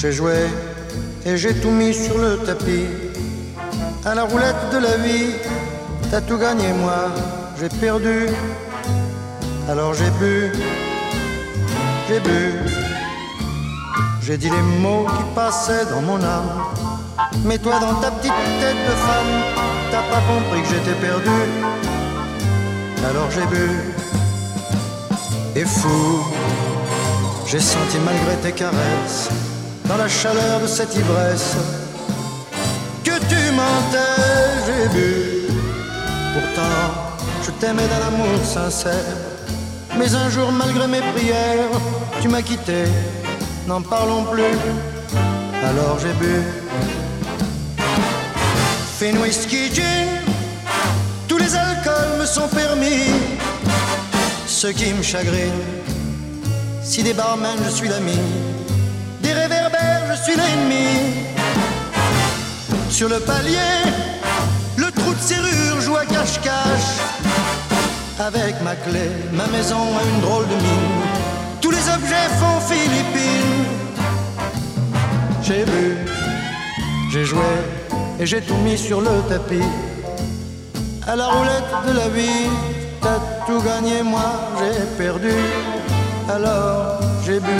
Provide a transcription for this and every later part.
J'ai joué et j'ai tout mis sur le tapis. À la roulette de la vie, t'as tout gagné, moi j'ai perdu. Alors j'ai bu, j'ai dit les mots qui passaient dans mon âme. Mais toi dans ta petite tête de femme, t'as pas compris que j'étais perdu. Alors j'ai bu, et fou, j'ai senti malgré tes caresses, dans la chaleur de cette ivresse, que tu mentais. J'ai bu, pourtant je t'aimais d'un amour sincère. Mais un jour malgré mes prières, tu m'as quitté, n'en parlons plus. Alors j'ai bu, Fine whisky, gin, tous les alcools me sont permis. Ce qui me chagrine, si des barmen je suis l'ami, des réverbères je suis l'ennemi. Sur le palier, le trou de serrure joue à cache-cache. Avec ma clé, ma maison a une drôle de mine. Tous les objets font Philippines. J'ai bu, j'ai joué et j'ai tout mis sur le tapis. À la roulette de la vie, t'as tout gagné, moi j'ai perdu. Alors j'ai bu,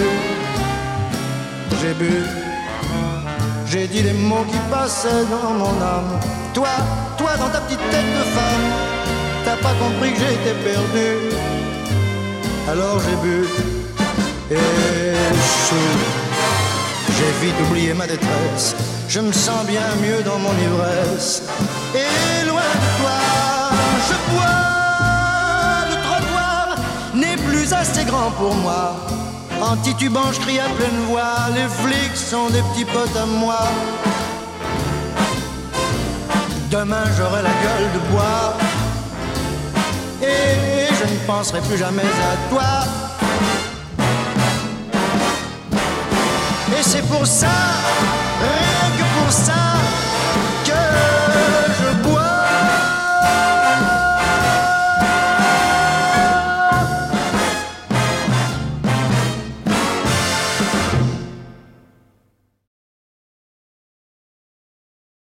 j'ai dit les mots qui passaient dans mon âme. Toi dans ta petite tête de femme, t'as pas compris que j'étais perdu. Alors j'ai bu et sous, j'ai vite oublié ma détresse. Je me sens bien mieux dans mon ivresse. Et loin de toi, je bois. Le trottoir n'est plus assez grand pour moi. En titubant, je crie à pleine voix. Les flics sont des petits potes à moi. Demain, j'aurai la gueule de bois. Et je ne penserai plus jamais à toi. Et c'est pour ça, rien que pour ça,